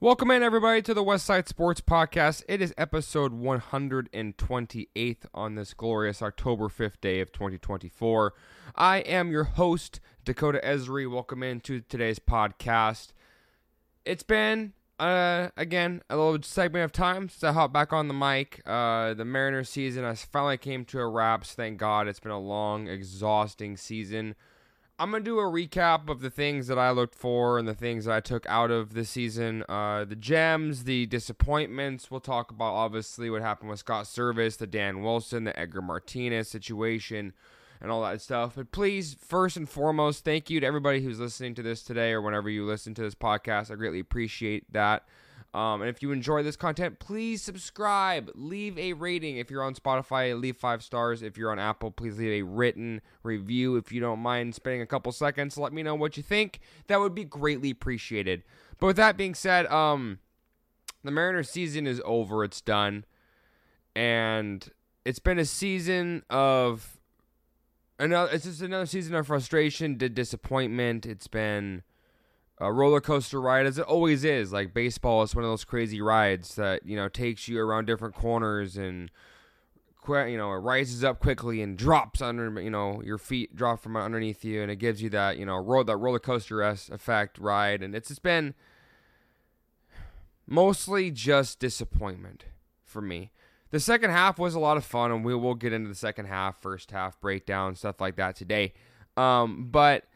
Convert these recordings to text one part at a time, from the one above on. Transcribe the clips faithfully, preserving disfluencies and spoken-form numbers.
Welcome in, everybody, to the Westside Sports Podcast. It is episode one hundred twenty-eighth on this glorious October fifth day of twenty twenty-four. I am your host, Dakota Esri. Welcome into today's podcast. It's been, uh, again, a little segment of time since I hopped back on the mic. Uh, the Mariners season has finally came to a wrap. Thank God. It's been a long, exhausting season. I'm going to do a recap of the things that I looked for and the things that I took out of the season. Uh, the gems, the disappointments. We'll talk about, obviously, what happened with Scott Servais, the Dan Wilson, the Edgar Martinez situation, and all that stuff. But please, first and foremost, thank you to everybody who's listening to this today or whenever you listen to this podcast. I greatly appreciate that. Um, and if you enjoy this content, please subscribe. Leave a rating. If you're on Spotify, leave five stars. If you're on Apple, please leave a written review. If you don't mind spending a couple seconds, let me know what you think. That would be greatly appreciated. But with that being said, um, the Mariners season is over. It's done. And it's been a season of another. It's just another season of frustration, disappointment. It's been a roller coaster ride, as it always is. Like, baseball is one of those crazy rides that, you know, takes you around different corners and, you know, it rises up quickly and drops under, you know, your feet drop from underneath you, and it gives you that, you know, roll, that roller coaster effect ride. And it's just been mostly just disappointment for me. The second half was a lot of fun, and we will get into the second half, first half breakdown, stuff like that today. Um, but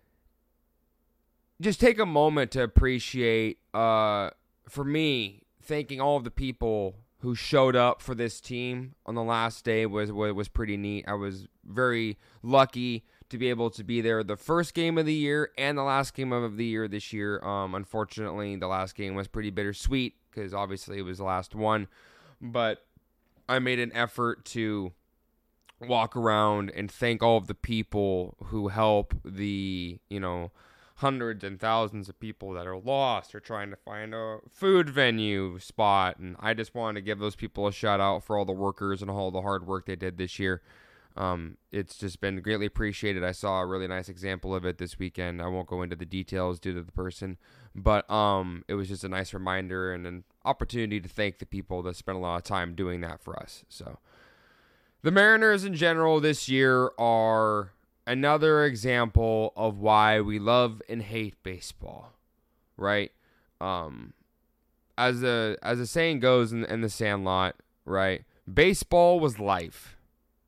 just take a moment to appreciate, uh, for me, thanking all of the people who showed up for this team on the last day was, was was pretty neat. I was very lucky to be able to be there the first game of the year and the last game of the year this year. Um, unfortunately, the last game was pretty bittersweet because obviously it was the last one. But I made an effort to walk around and thank all of the people who help the, you know, hundreds and thousands of people that are lost or trying to find a food venue spot. And I just wanted to give those people a shout out for all the workers and all the hard work they did this year. Um, it's just been greatly appreciated. I saw a really nice example of it this weekend. I won't go into the details due to the person, but um, it was just a nice reminder and an opportunity to thank the people that spent a lot of time doing that for us. So the Mariners in general this year are another example of why we love and hate baseball, right? Um, as a as a saying goes in, in the Sandlot, right? Baseball was life,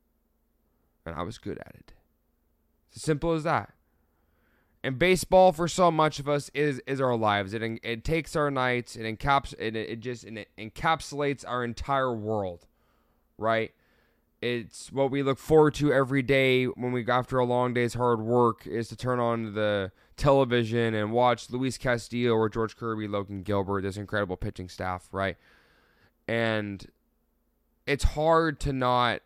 and I was good at it. It's as simple as that. And baseball, for so much of us, is is our lives. It it takes our nights. It encaps it it just it encapsulates our entire world, right? It's what we look forward to every day when we, after a long day's hard work, is to turn on the television and watch Luis Castillo or George Kirby, Logan Gilbert, this incredible pitching staff, right? And it's hard to not,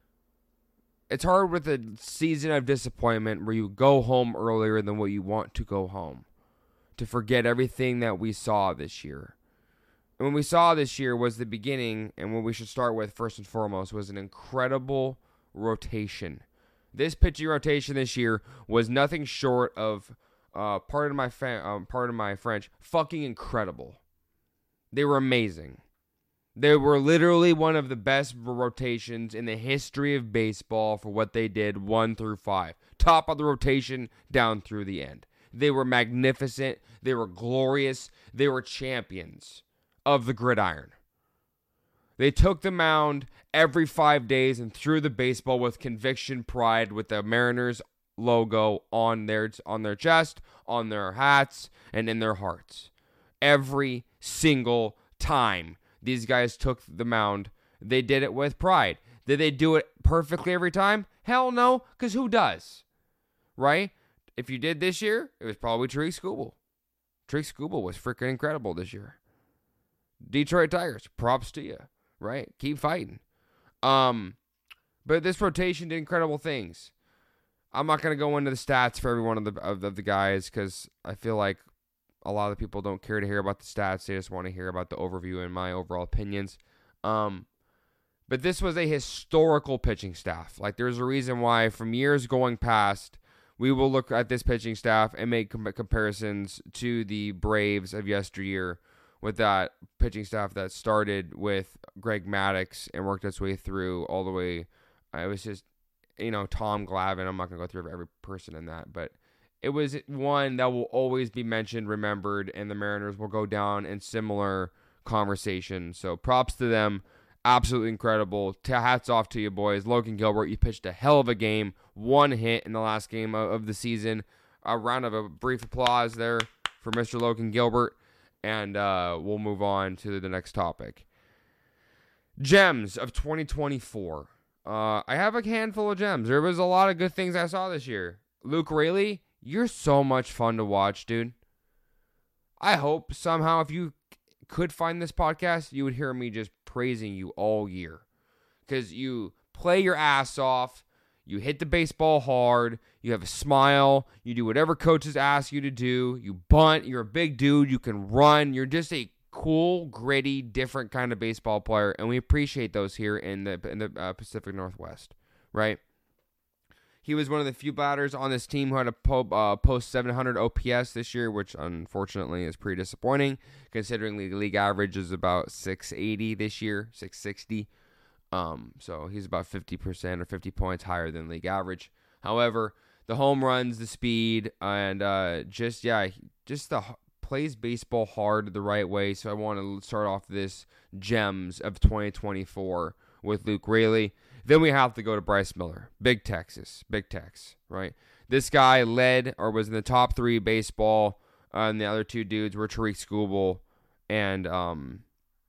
it's hard with a season of disappointment where you go home earlier than what you want to go home, to forget everything that we saw this year. And what we saw this year was the beginning, and what we should start with first and foremost was an incredible rotation. This pitching rotation this year was nothing short of, uh, pardon my fa- um, pardon my French, fucking incredible. They were amazing. They were literally one of the best rotations in the history of baseball for what they did one through five. Top of the rotation, down through the end. They were magnificent. They were glorious. They were champions of the gridiron. They took the mound every five days and threw the baseball with conviction, pride, with the Mariners logo on their on their chest, on their hats, and in their hearts. Every single time these guys took the mound, they did it with pride. Did they do it perfectly every time? Hell no, because who does? Right? If you did this year, it was probably Tariq Skubal. Tariq Skubal was freaking incredible this year. Detroit Tigers, props to you, right? Keep fighting. Um, but this rotation did incredible things. I'm not going to go into the stats for every one of the of, of the guys because I feel like a lot of the people don't care to hear about the stats. They just want to hear about the overview and my overall opinions. Um, but this was a historical pitching staff. Like, there's a reason why from years going past, we will look at this pitching staff and make com- comparisons to the Braves of yesteryear, with that pitching staff that started with Greg Maddux and worked its way through all the way. Uh, it was just, you know, Tom Glavine. I'm not going to go through every person in that, but it was one that will always be mentioned, remembered, and the Mariners will go down in similar conversation. So props to them. Absolutely incredible. T- hats off to you, boys. Logan Gilbert, you pitched a hell of a game. One hit in the last game of, of the season. A round of a brief applause there for Mister Logan Gilbert. And uh, we'll move on to the next topic. Gems of twenty twenty-four. Uh, I have a handful of gems. There was a lot of good things I saw this year. Luke Raley, you're so much fun to watch, dude. I hope somehow if you could find this podcast, you would hear me just praising you all year. Because you play your ass off. You hit the baseball hard. You have a smile. You do whatever coaches ask you to do. You bunt. You're a big dude. You can run. You're just a cool, gritty, different kind of baseball player. And we appreciate those here in the in the uh, Pacific Northwest, right? He was one of the few batters on this team who had a po- uh, post seven hundred O P S this year, which unfortunately is pretty disappointing considering the league average is about six eighty this year, six sixty. Um, so he's about fifty percent or fifty points higher than league average. However, the home runs, the speed, and uh, just, yeah, just the plays baseball hard the right way. So I want to start off this gems of twenty twenty-four with Luke Raley. Then we have to go to Bryce Miller. Big Texas. Big Tex, right? This guy led or was in the top three baseball, uh, and the other two dudes were Tariq Skubal and um,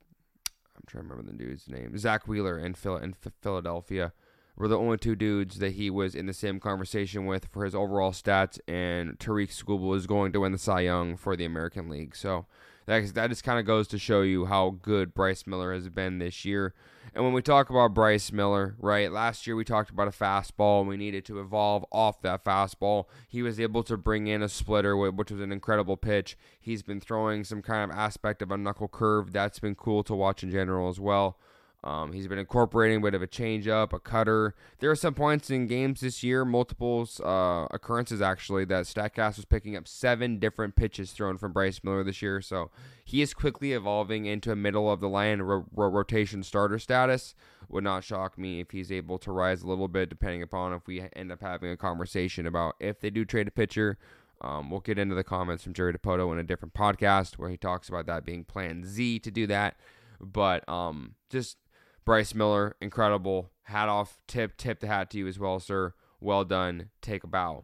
I'm trying to remember the dude's name. Zach Wheeler in, Phil- in Philadelphia were the only two dudes that he was in the same conversation with for his overall stats, and Tariq Skubal is going to win the Cy Young for the American League. So that, that just kind of goes to show you how good Bryce Miller has been this year. And when we talk about Bryce Miller, right, last year we talked about a fastball and we needed to evolve off that fastball. He was able to bring in a splitter, which was an incredible pitch. He's been throwing some kind of aspect of a knuckle curve. That's been cool to watch in general as well. Um, he's been incorporating a bit of a changeup, a cutter. There are some points in games this year, multiple uh, occurrences actually, that StatCast was picking up seven different pitches thrown from Bryce Miller this year. So he is quickly evolving into a middle of the line ro- ro- rotation starter status. Would not shock me if he's able to rise a little bit, depending upon if we end up having a conversation about if they do trade a pitcher. Um, we'll get into the comments from Jerry Dipoto in a different podcast where he talks about that being Plan Z to do that. But um, just Bryce Miller, incredible. Hat off, tip, tip the hat to you as well, sir. Well done. Take a bow.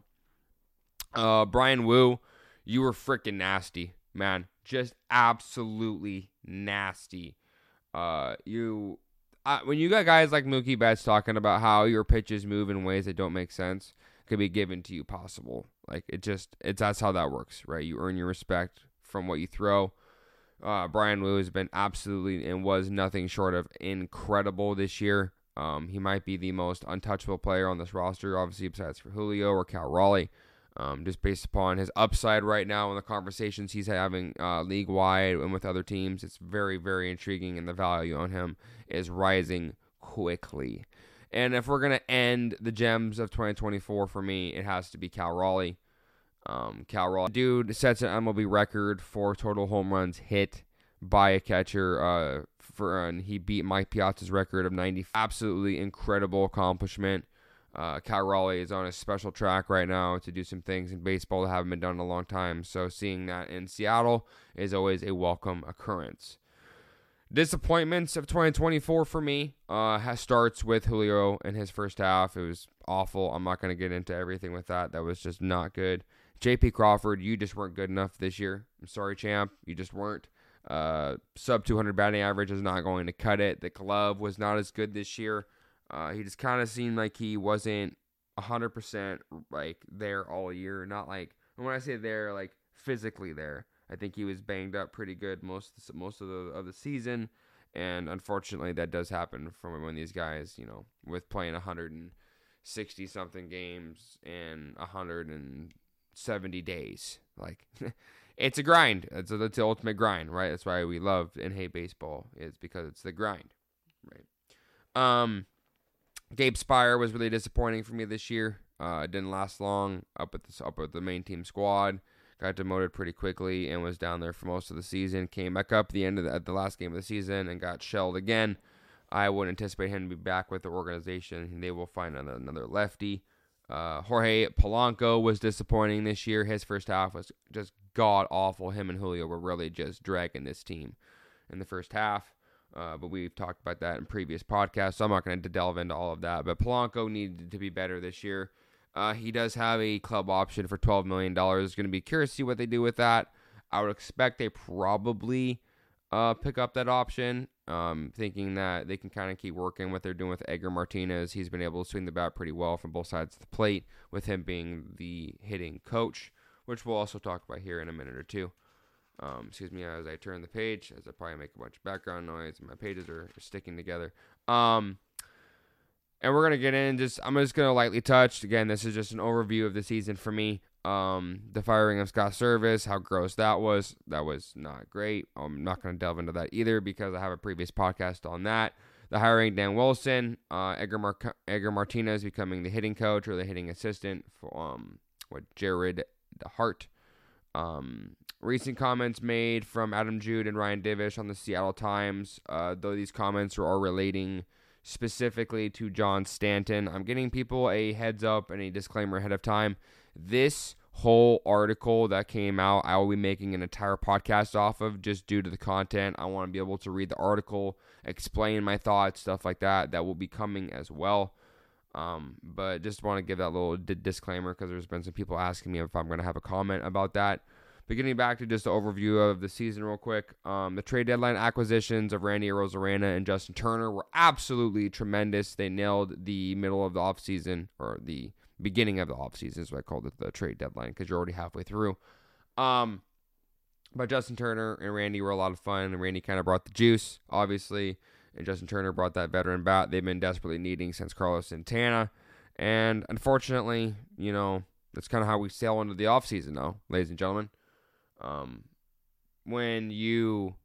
Uh, Brian Wu, you were freaking nasty, man. Just absolutely nasty. Uh, you, uh, when you got guys like Mookie Betts talking about how your pitches move in ways that don't make sense, could be given to you possible. Like it just, it's that's how that works, right? You earn your respect from what you throw. Uh, Brian Wu has been absolutely and was nothing short of incredible this year. Um, he might be the most untouchable player on this roster, obviously, besides for Julio or Cal Raleigh. Um, just based upon his upside right now and the conversations he's having uh, league-wide and with other teams, it's very, very intriguing, and the value on him is rising quickly. And if we're going to end the gems of twenty twenty-four for me, it has to be Cal Raleigh. Um, Cal Raleigh, dude, sets an M L B record for total home runs hit by a catcher. Uh, for and he beat Mike Piazza's record of ninety. Absolutely incredible accomplishment. Uh, Cal Raleigh is on a special track right now to do some things in baseball that haven't been done in a long time. So seeing that in Seattle is always a welcome occurrence. Disappointments of twenty twenty-four for me uh, has, starts with Julio in his first half. It was awful. I'm not going to get into everything with that. That was just not good. J P Crawford, you just weren't good enough this year. I'm sorry, champ. You just weren't. Uh, sub two hundred batting average is not going to cut it. The glove was not as good this year. Uh, he just kind of seemed like he wasn't one hundred percent like there all year. Not like, when I say there, like physically there. I think he was banged up pretty good most most of the of the season, and unfortunately that does happen from when these guys, you know, with playing one hundred sixty something games in one hundred seventy days. Like, it's a grind. It's, a, it's the ultimate grind, right? That's why we love and hate baseball, is because it's the grind, right? Um, Gabe Spire was really disappointing for me this year. Uh, it didn't last long up at the up at the main team squad. got demoted pretty quickly and was down there for most of the season. Came back up at the end of the, at the last game of the season and got shelled again. I would anticipate him to be back with the organization. They will find another, another lefty. Uh, Jorge Polanco was disappointing this year. His first half was just god-awful. Him and Julio were really just dragging this team in the first half. Uh, but we've talked about that in previous podcasts, so I'm not going to delve into all of that. But Polanco needed to be better this year. Uh, he does have a club option for twelve million dollars. Going to be curious to see what they do with that. I would expect they probably uh, pick up that option, um, thinking that they can kind of keep working what they're doing with Edgar Martinez. He's been able to swing the bat pretty well from both sides of the plate, with him being the hitting coach, which we'll also talk about here in a minute or two. Um, excuse me as I turn the page, as I probably make a bunch of background noise and my pages are, are sticking together. Um, and we're going to get in, just I'm just going to lightly touch. Again, this is just an overview of the season for me. Um, the firing of Scott Service, how gross that was. That was not great. I'm not going to delve into that either because I have a previous podcast on that. The hiring Dan Wilson, uh, Edgar, Mar- Edgar Martinez becoming the hitting coach or the hitting assistant for um, what Jared DeHart. Um, recent comments made from Adam Jude and Ryan Divish on the Seattle Times, uh, though these comments are all relating specifically to John Stanton. I'm getting people a heads up and a disclaimer ahead of time. This whole article that came out, I will be making an entire podcast off of just due to the content. I want to be able to read the article, explain my thoughts, stuff like that. That will be coming as well. Um, but just want to give that little d- disclaimer because there's been some people asking me if I'm going to have a comment about that. But getting back to just the overview of the season real quick, um, the trade deadline acquisitions of Randy Arozarena and Justin Turner were absolutely tremendous. They nailed the middle of the offseason, or the beginning of the offseason is what I called it, the trade deadline, because you're already halfway through. Um, but Justin Turner and Randy were a lot of fun, and Randy kind of brought the juice, obviously, and Justin Turner brought that veteran bat they've been desperately needing since Carlos Santana. And unfortunately, you know, that's kind of how we sail into the offseason, though, ladies and gentlemen. Um, when you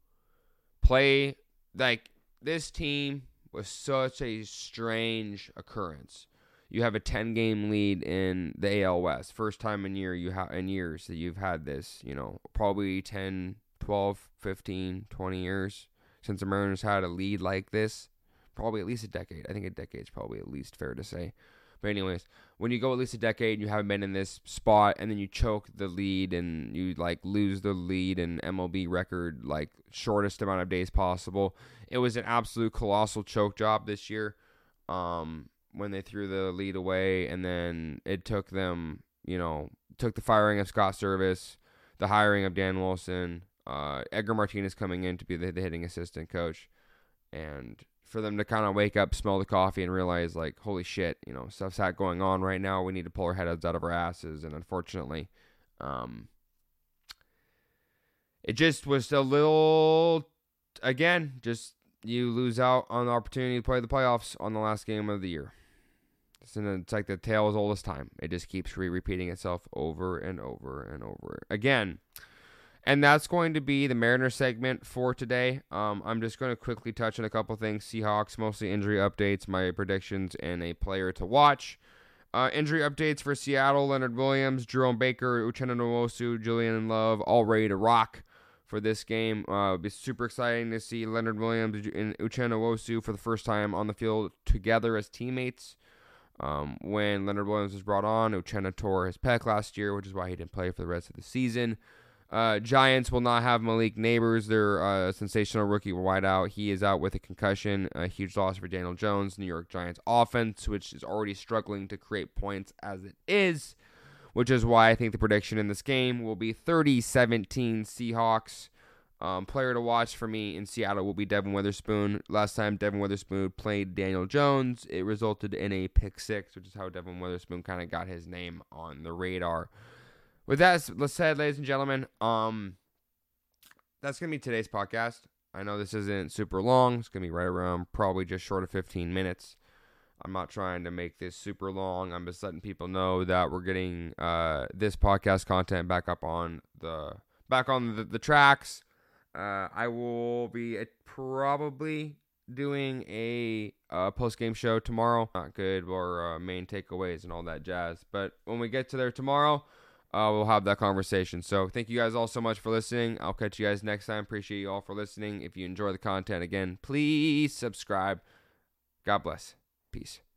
play, like, this team was such a strange occurrence. You have a ten-game lead in the A L West. First time in year you ha- in years that you've had this, you know, probably ten, twelve, fifteen, twenty years since the Mariners had a lead like this. Probably at least a decade. I think a decade is probably at least fair to say. But anyways, when you go at least a decade and you haven't been in this spot and then you choke the lead and you like lose the lead in M L B record like shortest amount of days possible, it was an absolute colossal choke job this year um, when they threw the lead away, and then it took them, you know, took the firing of Scott Service, the hiring of Dan Wilson, uh, Edgar Martinez coming in to be the, the hitting assistant coach, and for them to kind of wake up, smell the coffee, and realize, like, holy shit, you know, stuff's that going on right now. We need to pull our heads out of our asses. And unfortunately, um, it just was a little, again, just you lose out on the opportunity to play the playoffs on the last game of the year. It's, in a, it's like the tale as old as time. It just keeps re-repeating itself over and over and over again. And that's going to be the Mariners segment for today. Um, I'm just going to quickly touch on a couple things. Seahawks, mostly injury updates, my predictions, and a player to watch. Uh, injury updates for Seattle: Leonard Williams, Jerome Baker, Uchenna Nwosu, Julian Love, all ready to rock for this game. Uh, it'll be super exciting to see Leonard Williams and Uchenna Nwosu for the first time on the field together as teammates. Um, when Leonard Williams was brought on, Uchenna tore his pec last year, which is why he didn't play for the rest of the season. Uh, Giants will not have Malik Neighbors, their uh, sensational rookie wideout. He is out with a concussion, a huge loss for Daniel Jones. New York Giants offense, which is already struggling to create points as it is, which is why I think the prediction in this game will be thirty seventeen Seahawks. Um, player to watch for me in Seattle will be Devin Witherspoon. Last time Devin Witherspoon played Daniel Jones, it resulted in a pick six, which is how Devin Witherspoon kind of got his name on the radar. With that said, ladies and gentlemen, um, that's going to be today's podcast. I know this isn't super long. It's going to be right around probably just short of fifteen minutes. I'm not trying to make this super long. I'm just letting people know that we're getting uh, this podcast content back up on the back on the, the tracks. Uh, I will be uh, probably doing a uh, post-game show tomorrow. Not good or uh, main takeaways and all that jazz. But when we get to there tomorrow, uh, we'll have that conversation. So thank you guys all so much for listening. I'll catch you guys next time. Appreciate you all for listening. If you enjoy the content, again, please subscribe. God bless. Peace.